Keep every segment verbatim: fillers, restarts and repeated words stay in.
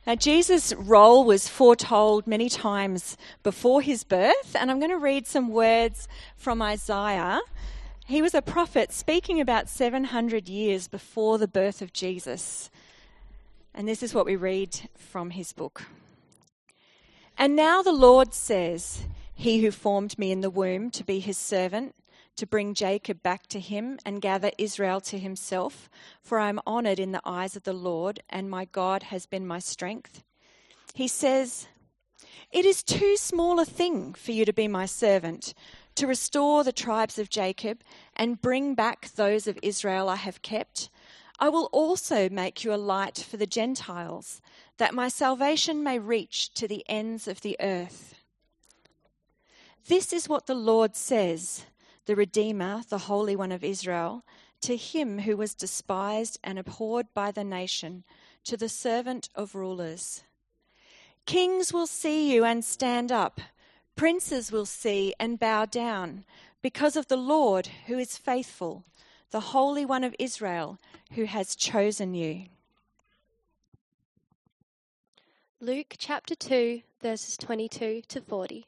Now, Jesus' role was foretold many times before his birth, and I'm going to read some words from Isaiah. He was a prophet speaking about seven hundred years before the birth of Jesus. And this is what we read from his book. And now the Lord says, he who formed me in the womb to be his servant, to bring Jacob back to him and gather Israel to himself, for I am honoured in the eyes of the Lord, and my God has been my strength. He says, it is too small a thing for you to be my servant, to restore the tribes of Jacob and bring back those of Israel I have kept. I will also make you a light for the Gentiles, that my salvation may reach to the ends of the earth. This is what the Lord says, the Redeemer, the Holy One of Israel, to him who was despised and abhorred by the nation, to the servant of rulers. Kings will see you and stand up. Princes will see and bow down, because of the Lord who is faithful, the Holy One of Israel, who has chosen you. Luke chapter two, verses twenty-two to forty.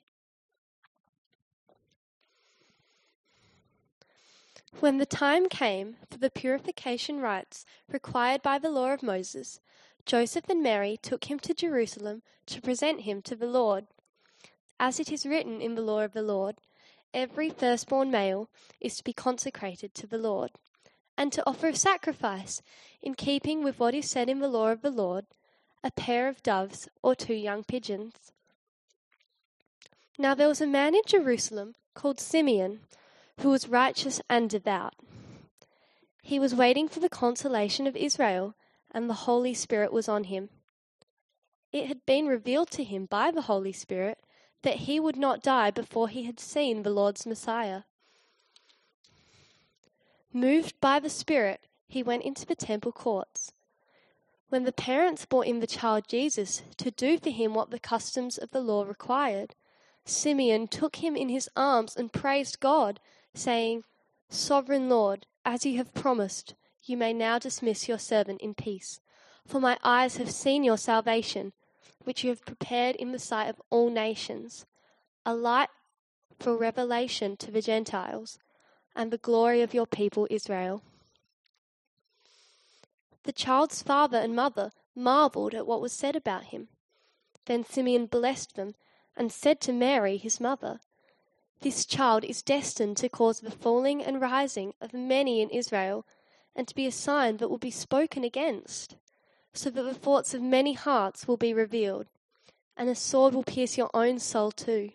When the time came for the purification rites required by the law of Moses, Joseph and Mary took him to Jerusalem to present him to the Lord. As it is written in the law of the Lord, every firstborn male is to be consecrated to the Lord, and to offer a sacrifice in keeping with what is said in the law of the Lord, a pair of doves or two young pigeons. Now there was a man in Jerusalem called Simeon, who was righteous and devout. He was waiting for the consolation of Israel, and the Holy Spirit was on him. It had been revealed to him by the Holy Spirit that he would not die before he had seen the Lord's Messiah. Moved by the Spirit, he went into the temple courts. When the parents brought in the child Jesus to do for him what the customs of the law required, Simeon took him in his arms and praised God, saying, Sovereign Lord, as you have promised, you may now dismiss your servant in peace. For my eyes have seen your salvation, which you have prepared in the sight of all nations, a light for revelation to the Gentiles, and the glory of your people Israel. The child's father and mother marveled at what was said about him. Then Simeon blessed them and said to Mary, his mother, This child is destined to cause the falling and rising of many in Israel, and to be a sign that will be spoken against, so that the thoughts of many hearts will be revealed, and a sword will pierce your own soul too.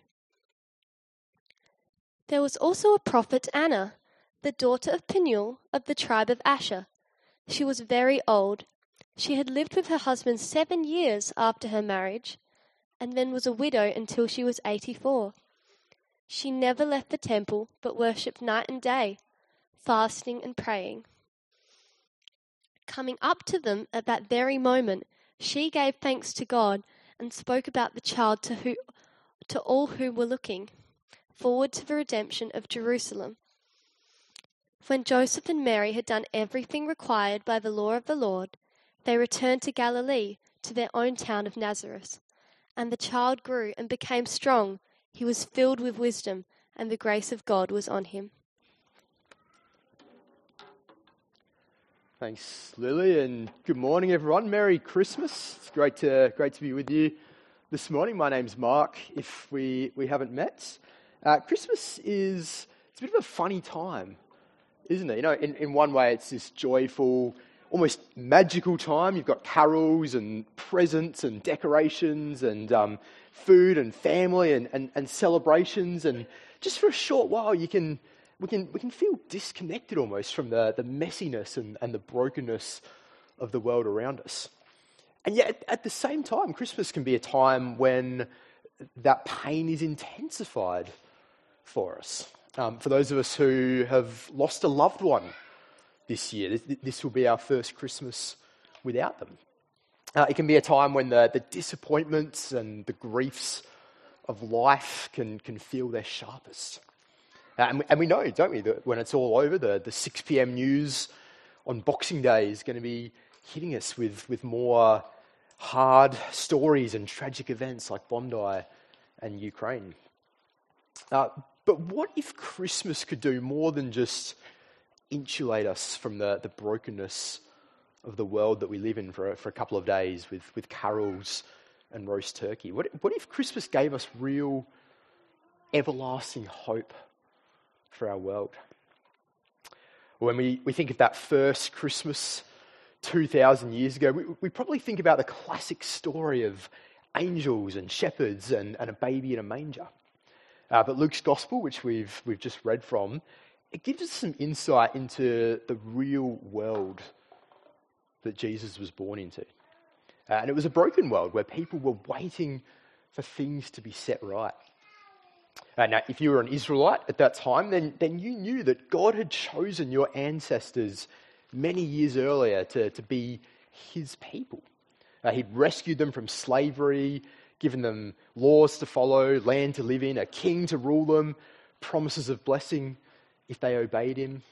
There was also a prophet Anna, the daughter of Penuel of the tribe of Asher. She was very old. She had lived with her husband seven years after her marriage, and then was a widow until she was eighty-four. She never left the temple, but worshipped night and day, fasting and praying. Coming up to them at that very moment, she gave thanks to God and spoke about the child to who, to all who were looking forward to the redemption of Jerusalem. When Joseph and Mary had done everything required by the law of the Lord, they returned to Galilee, to their own town of Nazareth. And the child grew and became strong. He was filled with wisdom, and the grace of God was on him. Thanks, Lily, and good morning, everyone. Merry Christmas. It's great to great to be with you this morning. My name's Mark, if we, we haven't met. Uh, Christmas is it's a bit of a funny time, isn't it? You know, in, in one way, it's this joyful, almost magical time. You've got carols and presents and decorations and um, food and family and, and, and celebrations. And just for a short while, you can we can we can feel disconnected almost from the, the messiness and, and the brokenness of the world around us. And yet, at the same time, Christmas can be a time when that pain is intensified for us. Um, for those of us who have lost a loved one this year, this, this will be our first Christmas without them. Uh, it can be a time when the, the disappointments and the griefs of life can, can feel their sharpest. Uh, and, we, and we know, don't we, that when it's all over, the, the six p.m. news on Boxing Day is going to be hitting us with, with more hard stories and tragic events like Bondi and Ukraine. Uh, but what if Christmas could do more than just insulate us from the, the brokenness of the world that we live in for a, for a couple of days with, with carols and roast turkey? What, what if Christmas gave us real, everlasting hope for our world? When we, we think of that first Christmas two thousand years ago, we, we probably think about the classic story of angels and shepherds and, and a baby in a manger. Uh, but Luke's Gospel, which we've we've just read from, it gives us some insight into the real world that Jesus was born into. Uh, and it was a broken world where people were waiting for things to be set right. Uh, now, if you were an Israelite at that time, then, then you knew that God had chosen your ancestors many years earlier to, to be his people. Uh, he'd rescued them from slavery, given them laws to follow, land to live in, a king to rule them, promises of blessing if they obeyed him.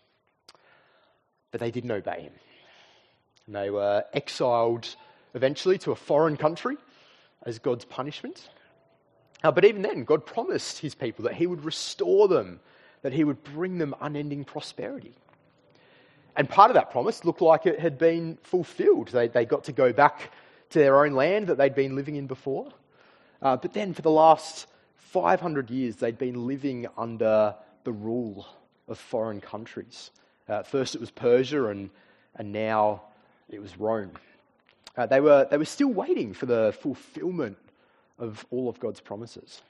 But they didn't obey him. And they were exiled eventually to a foreign country as God's punishment. Uh, but even then, God promised his people that he would restore them, that he would bring them unending prosperity. And part of that promise looked like it had been fulfilled. They, they got to go back to their own land that they'd been living in before. Uh, but then for the last five hundred years, they'd been living under the rule of foreign countries. Uh, first it was Persia, and, and now it was Rome. Uh, they were they were still waiting for the fulfillment of all of God's promises.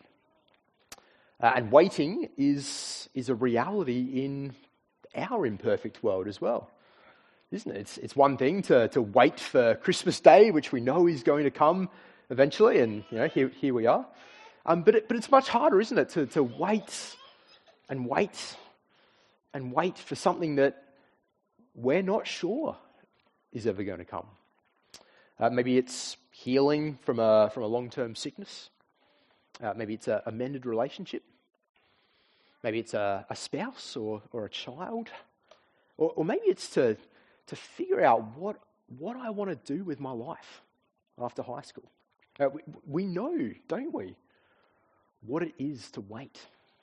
Uh, and waiting is, is a reality in our imperfect world as well, isn't it? It's, it's one thing to, to wait for Christmas Day, which we know is going to come eventually, and you know here, here we are. Um, but, it, but it's much harder, isn't it, to, to wait and wait and wait for something that we're not sure is ever going to come. Uh, maybe it's healing from a from a long-term sickness. Uh, maybe it's a, a mended relationship. Maybe it's a, a spouse or, or a child. Or, or maybe it's to, to figure out what, what I want to do with my life after high school. Uh, we, we know, don't we, what it is to wait.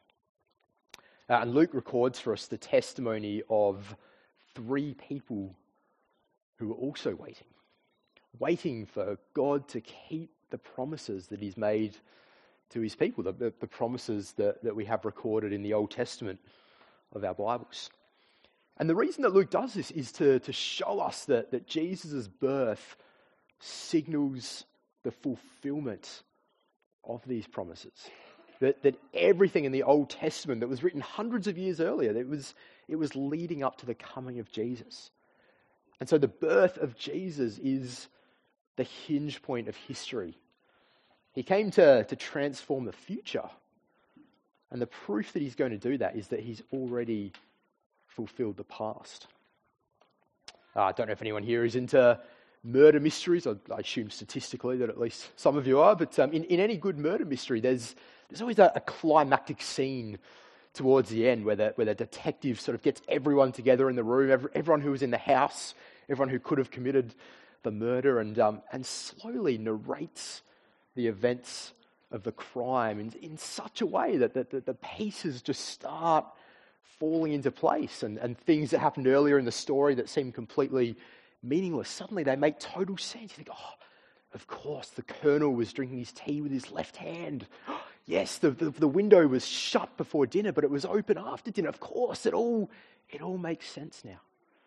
Uh, and Luke records for us the testimony of three people who were also waiting. Waiting for God to keep the promises that he's made to his people, the, the, the promises that, that we have recorded in the Old Testament of our Bibles. And the reason that Luke does this is to, to show us that, that Jesus' birth signals the fulfillment of these promises. That, that everything in the Old Testament that was written hundreds of years earlier, that it was, it was leading up to the coming of Jesus. And so the birth of Jesus is the hinge point of history. He came to, to transform the future. And the proof that he's going to do that is that he's already fulfilled the past. Uh, I don't know if anyone here is into murder mysteries. I, I assume statistically that at least some of you are. But um, in, in any good murder mystery, there's there's always a, a climactic scene towards the end where the, where the detective sort of gets everyone together in the room, every, everyone who was in the house, everyone who could have committed the murder, and um, and slowly narrates the events of the crime in, in such a way that the, the, the pieces just start falling into place, and, and things that happened earlier in the story that seemed completely meaningless, suddenly they make total sense. You think, oh, of course, the colonel was drinking his tea with his left hand. Yes, the, the, the window was shut before dinner, but it was open after dinner. Of course, it all, it all makes sense now.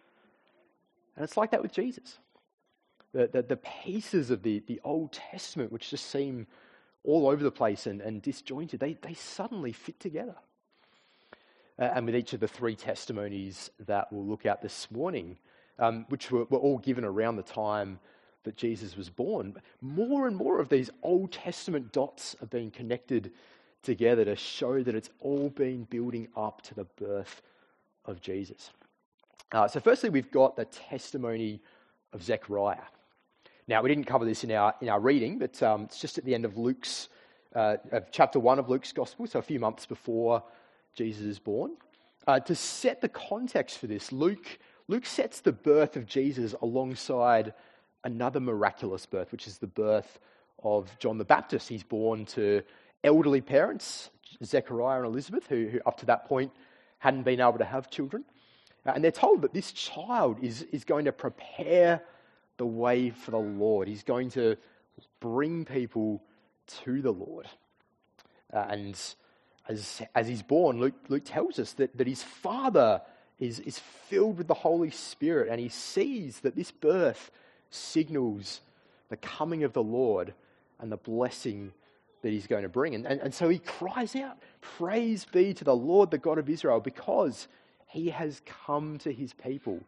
And it's like that with Jesus. The, the, the pieces of the, the Old Testament, which just seem all over the place and, and disjointed, they, they suddenly fit together. Uh, and with each of the three testimonies that we'll look at this morning, um, which were, were all given around the time that Jesus was born, more and more of these Old Testament dots are being connected together to show that it's all been building up to the birth of Jesus. Uh, so firstly, we've got the testimony of Zechariah. Now, we didn't cover this in our in our reading, but um, it's just at the end of Luke's uh, of chapter one of Luke's Gospel, so a few months before Jesus is born. Uh, to set the context for this, Luke Luke sets the birth of Jesus alongside another miraculous birth, which is the birth of John the Baptist. He's born to elderly parents, Zechariah and Elizabeth, who, who up to that point hadn't been able to have children. Uh, and they're told that this child is, is going to prepare the way for the Lord. He's going to bring people to the Lord. Uh, and as, as he's born, Luke, Luke tells us that, that his father is, is filled with the Holy Spirit, and he sees that this birth signals the coming of the Lord and the blessing that he's going to bring. And, and, and so he cries out, "Praise be to the Lord, the God of Israel, because he has come to his people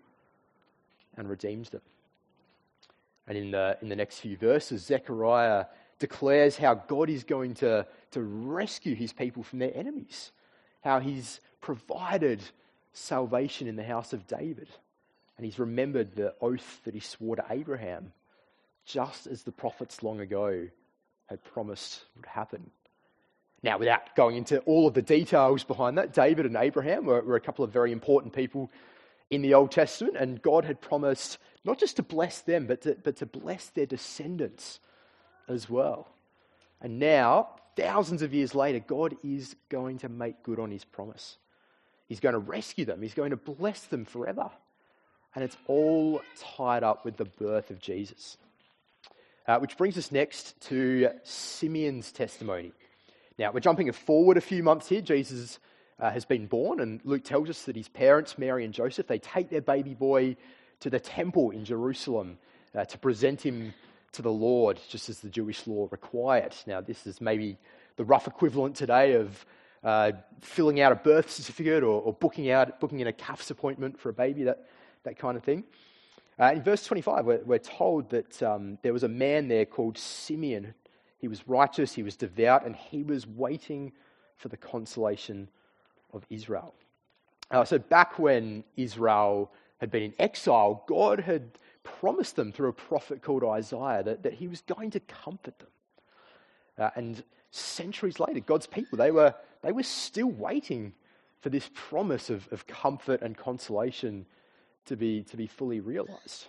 and redeemed them." And in the, in the next few verses, Zechariah declares how God is going to, to rescue his people from their enemies, how he's provided salvation in the house of David, and he's remembered the oath that he swore to Abraham, just as the prophets long ago had promised would happen. Now, without going into all of the details behind that, David and Abraham were, were a couple of very important people in the Old Testament, and God had promised not just to bless them, but to, but to bless their descendants as well. And now, thousands of years later, God is going to make good on his promise. He's going to rescue them. He's going to bless them forever. And it's all tied up with the birth of Jesus. Uh, which brings us next to Simeon's testimony. Now, we're jumping forward a few months here. Jesus uh, has been born, and Luke tells us that his parents, Mary and Joseph, they take their baby boy to the temple in Jerusalem uh, to present him to the Lord, just as the Jewish law required. Now, this is maybe the rough equivalent today of uh, filling out a birth certificate or, or booking out booking in a C A F S appointment for a baby, that, that kind of thing. Uh, in verse twenty-five, we're, we're told that um, there was a man there called Simeon. He was righteous, he was devout, and he was waiting for the consolation of Israel. Uh, so back when Israel had been in exile, God had promised them through a prophet called Isaiah that, that he was going to comfort them. Uh, and centuries later, God's people, they were, they were still waiting for this promise of, of comfort and consolation to be to be fully realized.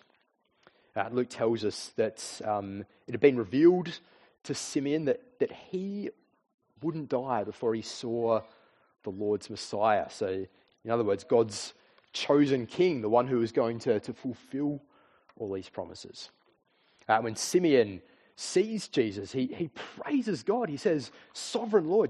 Uh, Luke tells us that um, it had been revealed to Simeon that, that he wouldn't die before he saw the Lord's Messiah. So, in other words, God's chosen king, the one who was going to, to fulfill all these promises. Uh, when Simeon sees Jesus, he, he praises God. He says, "Sovereign Lord,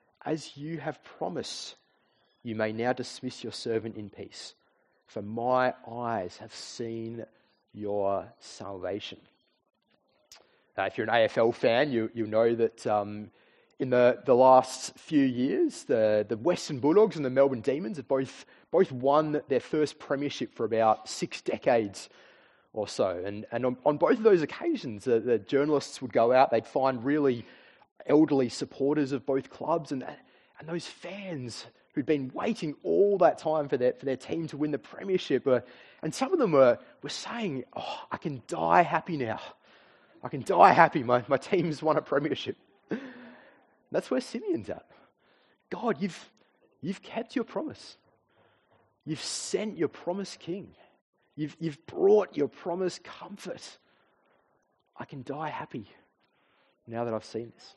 as you have promised, you may now dismiss your servant in peace. For my eyes have seen your salvation." Uh, if you're an A F L fan, you, you'll know that um, in the, the last few years, the, the Western Bulldogs and the Melbourne Demons have both, both won their first premiership for about six decades or so. And, and on, on both of those occasions, the, the journalists would go out, they'd find really elderly supporters of both clubs, and, and those fans who'd been waiting all that time for their for their team to win the premiership. Uh, and some of them were, were saying, "Oh, I can die happy now. I can die happy. My, my team's won a premiership." That's where Simeon's at. God, you've, you've kept your promise. You've sent your promised king. You've, you've brought your promised comfort. I can die happy now that I've seen this.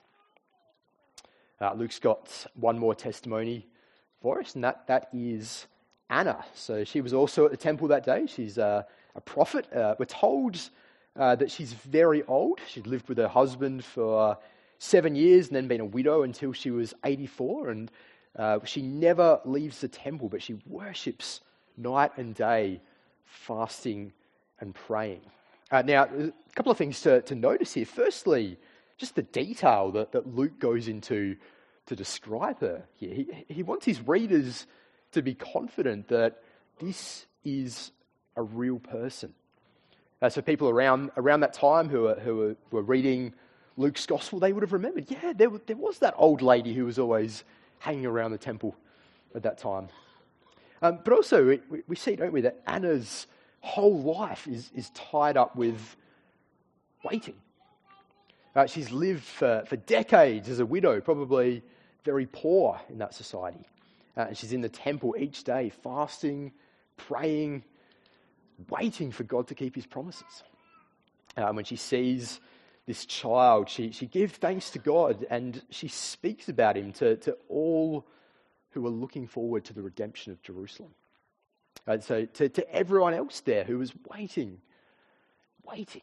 Uh, Luke's got one more testimony for us, and that, that is Anna. So she was also at the temple that day. She's uh, a prophet. Uh, we're told uh, that she's very old. She'd lived with her husband for seven years and then been a widow until she was eighty-four. And uh, she never leaves the temple, but she worships night and day, fasting and praying. Uh, now, a couple of things to, to notice here. Firstly, just the detail that, that Luke goes into to describe her here. He, he wants his readers to be confident that this is a real person. Uh, so people around around that time who were, who were, were reading Luke's gospel, they would have remembered, yeah, there, there was that old lady who was always hanging around the temple at that time. Um, but also, we, we see, don't we, that Anna's whole life is, is tied up with waiting. Uh, she's lived for, for decades as a widow, probably very poor in that society. Uh, and she's in the temple each day, fasting, praying, waiting for God to keep his promises. Um, when she sees this child, she, she gives thanks to God and she speaks about him to, to all who are looking forward to the redemption of Jerusalem. Uh, so to, to everyone else there who was waiting, waiting,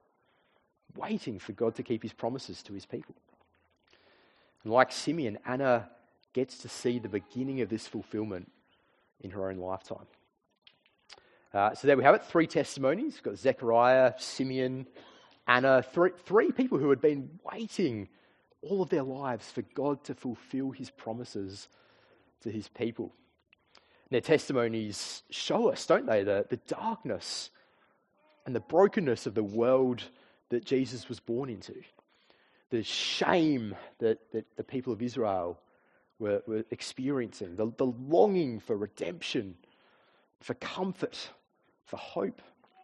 waiting for God to keep his promises to his people. And like Simeon, Anna gets to see the beginning of this fulfillment in her own lifetime. Uh, so there we have it, three testimonies. We've got Zechariah, Simeon, Anna, three, three people who had been waiting all of their lives for God to fulfill his promises to his people. Their testimonies show us, don't they, the, the darkness and the brokenness of the world that Jesus was born into. The shame that, that the people of Israel were, were experiencing, the, the longing for redemption, for comfort, for hope.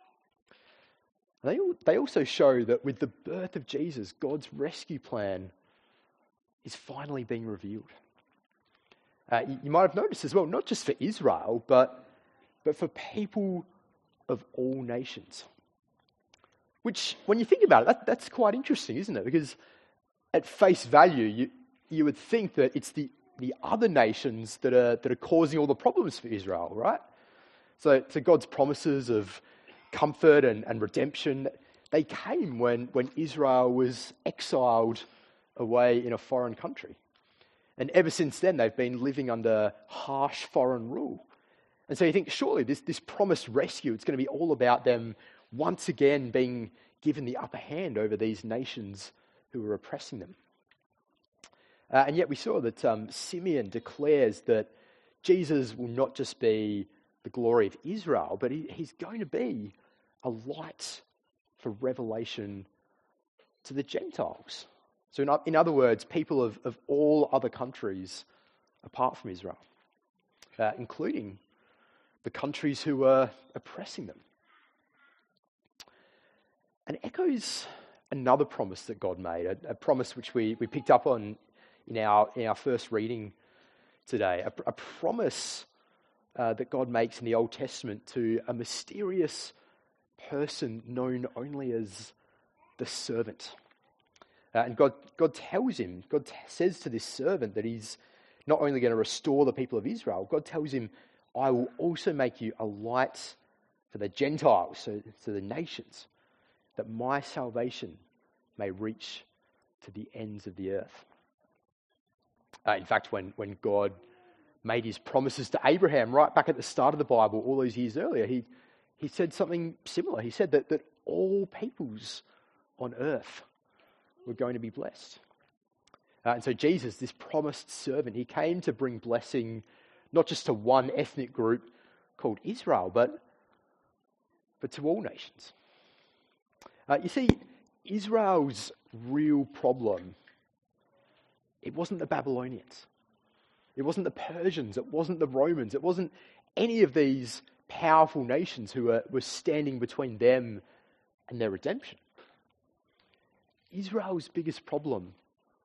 And they, they also show that with the birth of Jesus, God's rescue plan is finally being revealed. Uh, you, you might have noticed as well, not just for Israel, but, but for people of all nations. Which, when you think about it, that, that's quite interesting, isn't it? Because at face value, you, you would think that it's the, the other nations that are, that are causing all the problems for Israel, right? So, so God's promises of comfort and, and redemption, they came when, when Israel was exiled away in a foreign country. And ever since then, they've been living under harsh foreign rule. And so you think, surely this, this promised rescue, it's going to be all about them once again being given the upper hand over these nations who were oppressing them. Uh, and yet we saw that um, Simeon declares that Jesus will not just be the glory of Israel, but he, he's going to be a light for revelation to the Gentiles. So in, in other words, people of, of all other countries apart from Israel, uh, including the countries who were oppressing them. And echoes another promise that God made, a, a promise which we, we picked up on in our, in our first reading today, a, a promise uh, that God makes in the Old Testament to a mysterious person known only as the servant. Uh, and God, God tells him, God t- says to this servant that he's not only going to restore the people of Israel, God tells him, I will also make you a light for the Gentiles, so to the nations, that my salvation may reach to the ends of the earth. Uh, in fact, when, when God made his promises to Abraham right back at the start of the Bible, all those years earlier, he, he said something similar. He said that, that all peoples on earth were going to be blessed. Uh, and so Jesus, this promised servant, he came to bring blessing not just to one ethnic group called Israel, but, but to all nations. Uh, you see, Israel's real problem, it wasn't the Babylonians. It wasn't the Persians. It wasn't the Romans. It wasn't any of these powerful nations who were, were standing between them and their redemption. Israel's biggest problem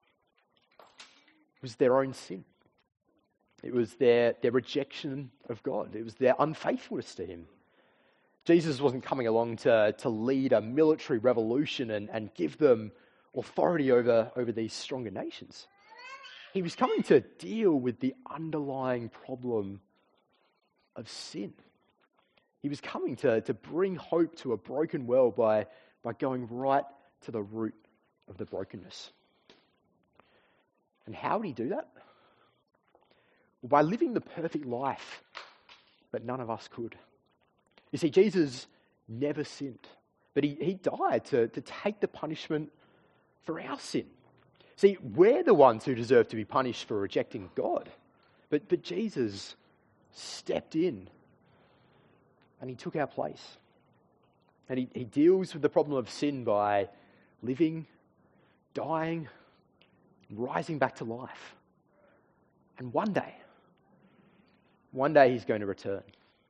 was their own sin. It was their, their rejection of God. It was their unfaithfulness to him. Jesus wasn't coming along to, to lead a military revolution and, and give them authority over, over these stronger nations. He was coming to deal with the underlying problem of sin. He was coming to, to bring hope to a broken world by, by going right to the root of the brokenness. And how would he do that? Well, by living the perfect life that none of us could. You see, Jesus never sinned, but he, he died to, to take the punishment for our sin. See, we're the ones who deserve to be punished for rejecting God, but, but Jesus stepped in and he took our place. And he, he deals with the problem of sin by living, dying, rising back to life. And one day, one day he's going to return.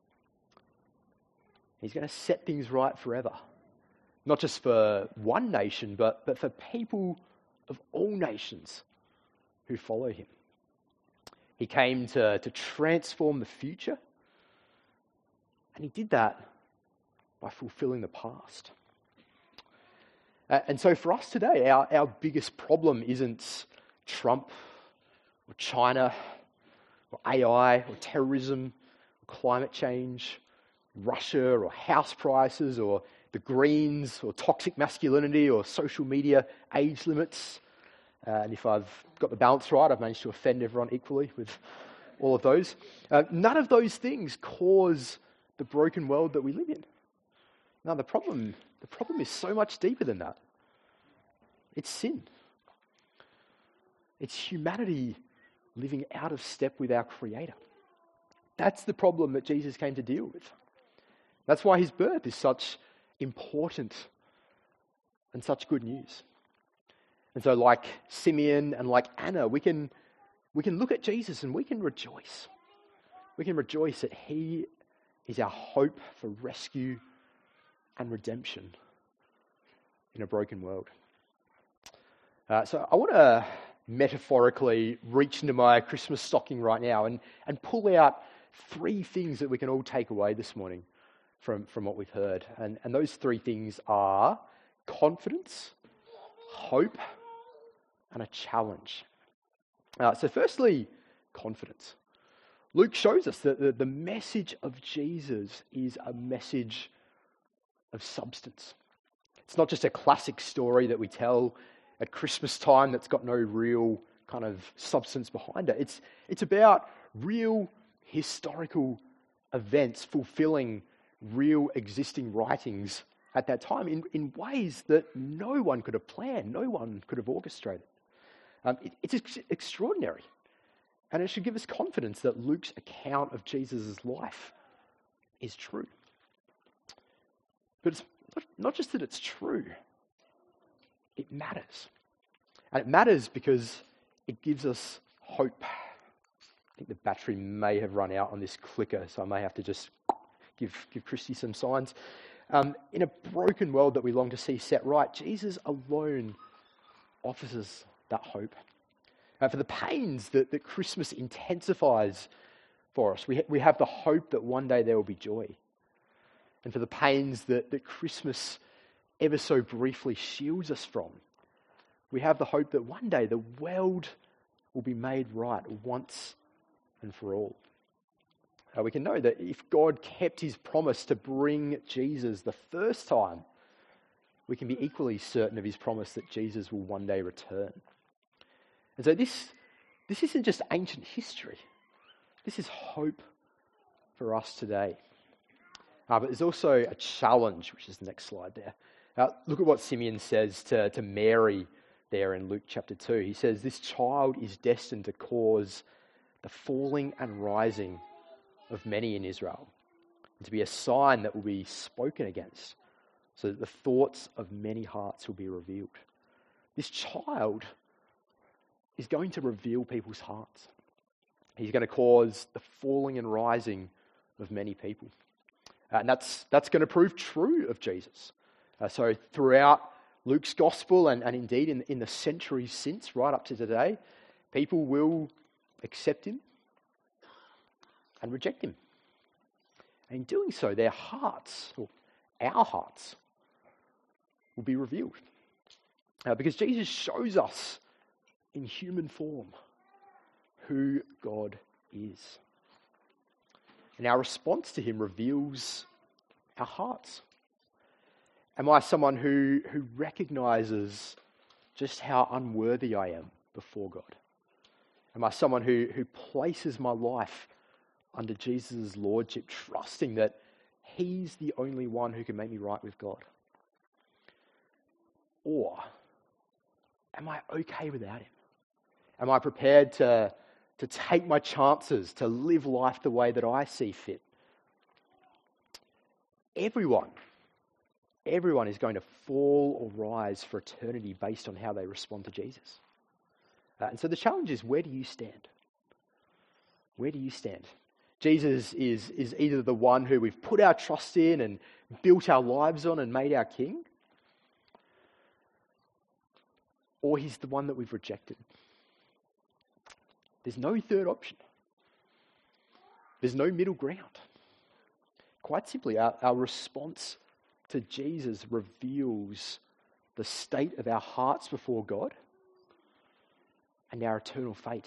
He's going to set things right forever. Not just for one nation, but, but for people of all nations who follow him. He came to, to transform the future, and he did that by fulfilling the past. Uh, and so for us today, our, our biggest problem isn't Trump or China or A I or terrorism or climate change, Russia or house prices or the Greens or toxic masculinity or social media age limits. Uh, and if I've got the balance right, I've managed to offend everyone equally with all of those. Uh, none of those things cause the broken world that we live in. No, the problem, the problem is so much deeper than that. It's sin. It's humanity living out of step with our Creator. That's the problem that Jesus came to deal with. That's why his birth is such important and such good news. And so like Simeon and like Anna, we can, we can look at Jesus and we can rejoice. We can rejoice that he is our hope for rescue and redemption in a broken world. Uh, so I want to metaphorically reach into my Christmas stocking right now and, and pull out three things that we can all take away this morning from, from what we've heard. And, and those three things are confidence, hope, and a challenge. Uh, so firstly, confidence. Luke shows us that the, the message of Jesus is a message of substance. It's not just a classic story that we tell at Christmas time that's got no real kind of substance behind it. It's, it's about real historical events fulfilling real existing writings at that time in, in ways that no one could have planned, no one could have orchestrated. Um, it, it's ex- extraordinary. And it should give us confidence that Luke's account of Jesus' life is true. But it's not, not just that it's true, it matters. And it matters because it gives us hope. I think the battery may have run out on this clicker, so I may have to just give, give Christy some signs. Um, in a broken world that we long to see set right, Jesus alone offers us that hope. Uh, for the pains that, that Christmas intensifies for us, we, ha- we have the hope that one day there will be joy. And for the pains that, that Christmas ever so briefly shields us from, we have the hope that one day the world will be made right once and for all. Uh, we can know that if God kept his promise to bring Jesus the first time, we can be equally certain of his promise that Jesus will one day return. And so this, this isn't just ancient history. This is hope for us today. Uh, but there's also a challenge, which is the next slide there. Uh, look at what Simeon says to, to Mary there in Luke chapter two. He says, "This child is destined to cause the falling and rising of many in Israel, and to be a sign that will be spoken against, so that the thoughts of many hearts will be revealed." This child is going to reveal people's hearts. He's going to cause the falling and rising of many people. Uh, and that's that's going to prove true of Jesus. Uh, so throughout Luke's gospel, and, and indeed in, in the centuries since, right up to today, people will accept him and reject him. And in doing so, their hearts, or our hearts, will be revealed. Uh, because Jesus shows us in human form who God is. And our response to him reveals our hearts. Am I someone who, who recognizes just how unworthy I am before God? Am I someone who, who places my life under Jesus' lordship, trusting that he's the only one who can make me right with God? Or am I okay without him? Am I prepared to, to take my chances, to live life the way that I see fit? Everyone, everyone is going to fall or rise for eternity based on how they respond to Jesus. Uh, and so the challenge is, where do you stand? Where do you stand? Jesus is, is either the one who we've put our trust in and built our lives on and made our king, or he's the one that we've rejected. There's no third option. There's no middle ground. Quite simply, our, our response to Jesus reveals the state of our hearts before God, and our eternal fate.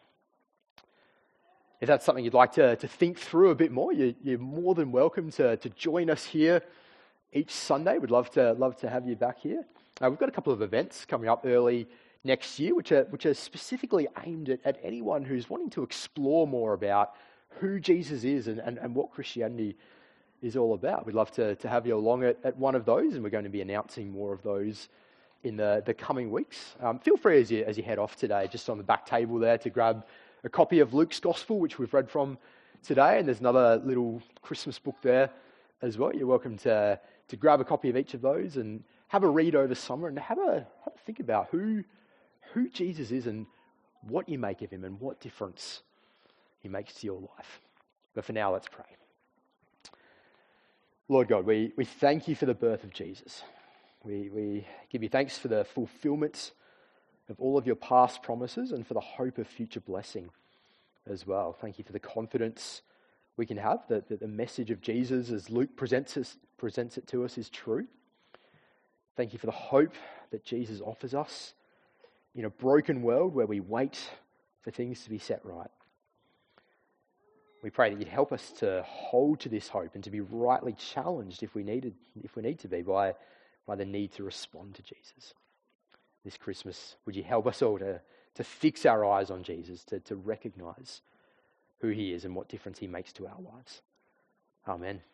If that's something you'd like to, to think through a bit more, you, you're more than welcome to, to join us here each Sunday. We'd love to love to have you back here. Uh, we've got a couple of events coming up early next year, which are which are specifically aimed at, at anyone who's wanting to explore more about who Jesus is and, and, and what Christianity is all about. We'd love to, to have you along at, at one of those, and we're going to be announcing more of those in the, the coming weeks. Um, feel free as you, as you head off today, just on the back table there, to grab a copy of Luke's Gospel, which we've read from today, and there's another little Christmas book there as well. You're welcome to, to grab a copy of each of those and have a read over summer and have a, have a think about who, who Jesus is and what you make of him and what difference he makes to your life. But for now, let's pray. Lord God, we, we thank you for the birth of Jesus. We, we give you thanks for the fulfillment of all of your past promises and for the hope of future blessing as well. Thank you for the confidence we can have that, that the message of Jesus, as Luke presents, us, presents it to us, is true. Thank you for the hope that Jesus offers us in a broken world where we wait for things to be set right. We pray that you'd help us to hold to this hope and to be rightly challenged if we needed, if we need to be, by, by the need to respond to Jesus. This Christmas, would you help us all to, to fix our eyes on Jesus, to, to recognize who he is and what difference he makes to our lives. Amen.